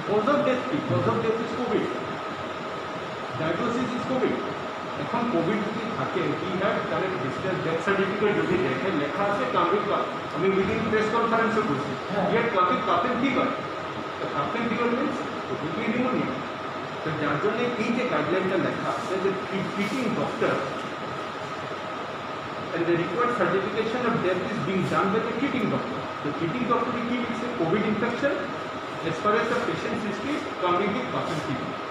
Cause of death কি? Cause of death is COVID. Diagnosis is COVID. এখন COVID যদি থাকে কি have correct discharge death certificate যদি দেখে লেখা আছে কামিং কাপ, আমি উইদিন প্রেস কনফারেন্সে বলছি ইয়ার কাপেন ফিগার, কাপেন ফিগার মিনস কোভিড নিউমোনিয়া। তো যার জন্য এই যে গাইডলাইনটা লেখা আছে যে treating doctor and the required certification of death is being done by the treating doctor. The treating doctor will give COVID infection as far as the patient's history is coming with cough and fever.